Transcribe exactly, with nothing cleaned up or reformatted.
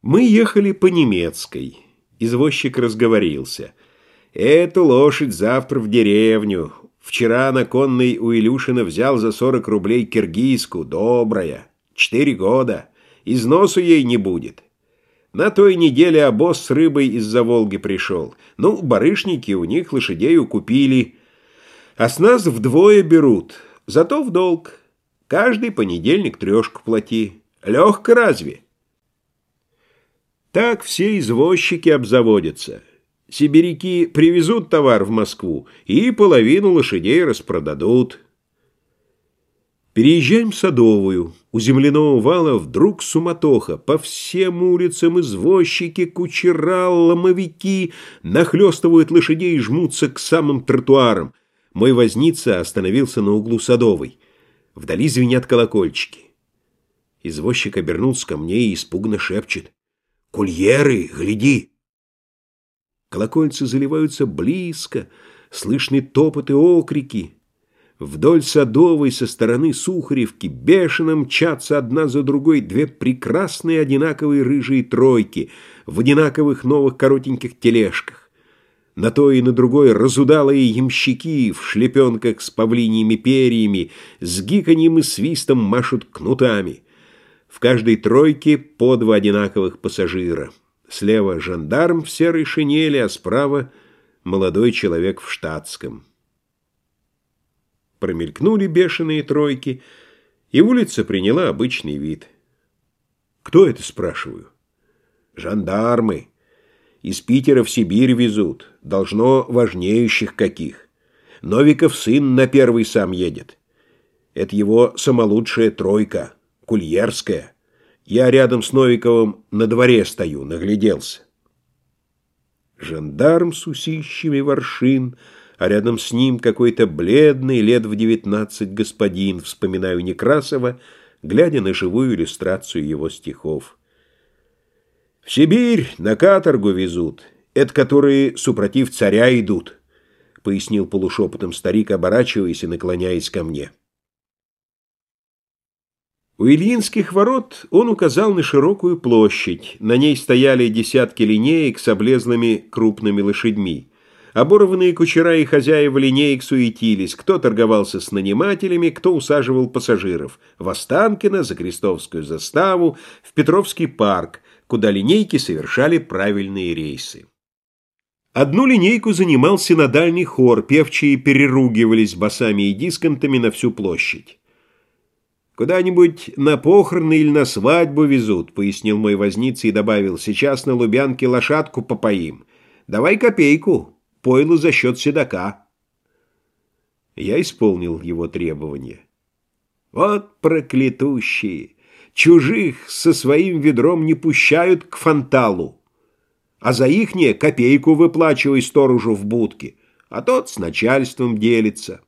Мы ехали по Немецкой. Извозчик разговорился. «Эту лошадь завтра в деревню. Вчера на конной у Илюшина взял за сорок рублей киргизку. Добрая. Четыре года. Износу ей не будет. На той неделе обоз с рыбой из-за Волги пришел. Ну, барышники у них лошадей укупили. А с нас вдвое берут. Зато в долг. Каждый понедельник трешку плати. Легко разве?» Так все извозчики обзаводятся. Сибиряки привезут товар в Москву и половину лошадей распродадут. Переезжаем Садовую. У земляного вала вдруг суматоха. По всем улицам извозчики, кучера, ломовики нахлестывают лошадей и жмутся к самым тротуарам. Мой возница остановился на углу Садовой. Вдали звенят колокольчики. Извозчик обернулся ко мне и испуганно шепчет: «Курьеры, гляди!» Колокольцы заливаются близко, слышны топот и окрики. Вдоль Садовой со стороны Сухаревки бешено мчатся одна за другой две прекрасные одинаковые рыжие тройки в одинаковых новых коротеньких тележках. На той и на другой разудалые ямщики в шлепенках с павлиньими перьями, с гиканьем и свистом машут кнутами. В каждой тройке по два одинаковых пассажира. Слева жандарм в серой шинели, а справа молодой человек в штатском. Промелькнули бешеные тройки, и улица приняла обычный вид. «Кто это?» — спрашиваю. «Жандармы. Из Питера в Сибирь везут. Должно, важнеющих каких. Новиков сын на первый сам едет. Это его самолучшая тройка. Кульерская. Я рядом с Новиковым на дворе стою, нагляделся». Жандарм с усищами воршин, а рядом с ним какой-то бледный, лет в девятнадцать господин, вспоминаю Некрасова, глядя на живую иллюстрацию его стихов. «В Сибирь на каторгу везут. Это которые супротив царя идут», — пояснил полушепотом старик, оборачиваясь и наклоняясь ко мне. У Ильинских ворот он указал на широкую площадь. На ней стояли десятки линеек с облезлыми крупными лошадьми. Оборванные кучера и хозяева линеек суетились. Кто торговался с нанимателями, кто усаживал пассажиров. В Останкино, за Крестовскую заставу, в Петровский парк, куда линейки совершали правильные рейсы. Одну линейку занимал синодальный хор, певчие переругивались басами и дисконтами на всю площадь. «Куда-нибудь на похороны или на свадьбу везут», — пояснил мой возница и добавил: «сейчас на Лубянке лошадку попоим. Давай копейку, пойло за счет седока». Я исполнил его требования. Вот проклятущие! Чужих со своим ведром не пущают к фонталу, а за ихнее копейку выплачивай сторожу в будке, а тот с начальством делится.